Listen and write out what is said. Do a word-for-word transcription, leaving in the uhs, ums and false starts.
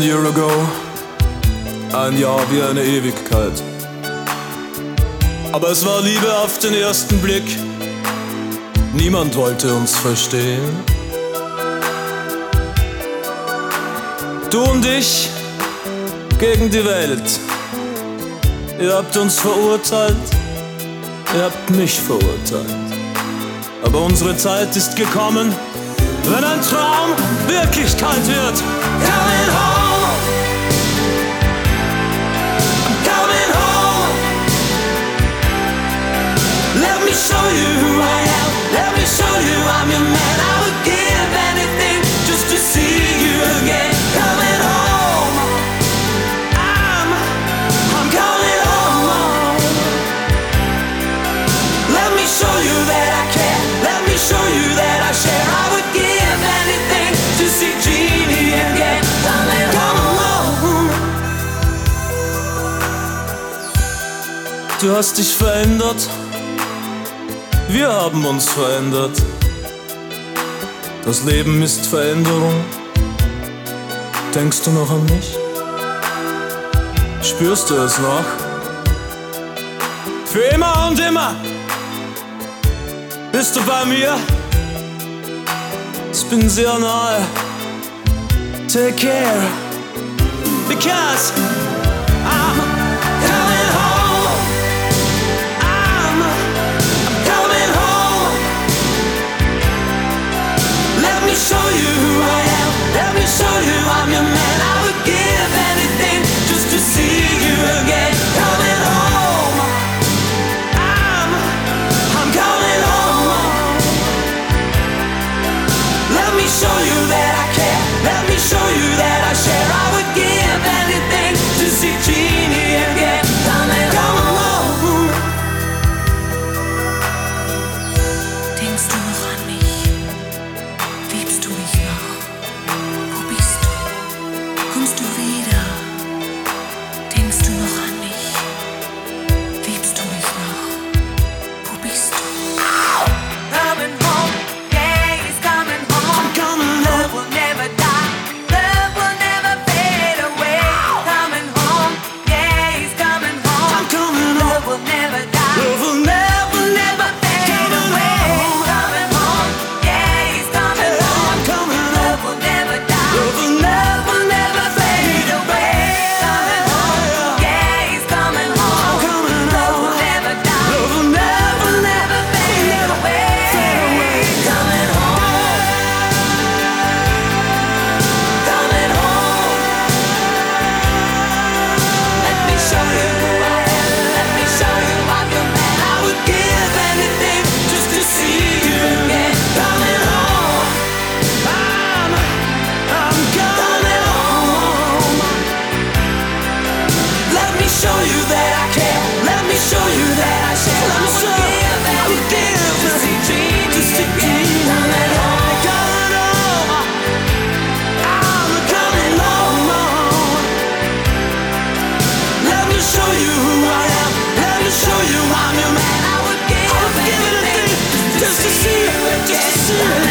year ago, ein Jahr wie eine Ewigkeit. Aber es war Liebe auf den ersten Blick, niemand wollte uns verstehen. Du und ich gegen die Welt, ihr habt uns verurteilt, ihr habt mich verurteilt. Aber unsere Zeit ist gekommen, wenn ein Traum Wirklichkeit wird. Coming home, I'm coming home. Let me show you who I am, let me show you I'm your man. I would give anything just to see you again. Coming home, I'm, I'm coming home. Let me show you that I care, let me show you that I share. I would give anything to see Jeannie again. Coming home. Du hast dich verändert, wir haben uns verändert. Das Leben ist Veränderung. Denkst du noch an mich? Spürst du es noch? Für immer und immer bist du bei mir? Ich bin sehr nahe. Take care, because I'm coming home. I'm, I'm coming home. Let me show you who I am, let me show you I'm your man. I would give anything just to see you again. Coming home. I'm, I'm coming home. Let me show you that I care, let me show you that I share. I would give anything to see Jeannie again. Coming home. Denkst du noch an mich? Liebst du mich noch? Wo bist du? Kommst du wieder? Denkst du noch an mich? Liebst du mich noch? Wo bist du? Coming home, yeah, he's coming home. Love will never die, love will never fade away. Coming home, yeah, he's coming home. Love will never die, Love will never, never fade away. Coming home, yeah, he's coming home. Love will never die, Love will never, will never fade away. Coming home, yeah, he's coming home. Love will never die, Love will never, never fade away. Coming home, coming home. Let me show you who I am, let me show you I'm your man. I would give anything just to see you again. Coming home, I'm, I'm coming home. Let me show you that I care, let me show you that I share. I would give anything to see Jeannie again. Coming home, I'm coming home. let me show you who I am, let me show you I'm your man. I would give anything just to see you again.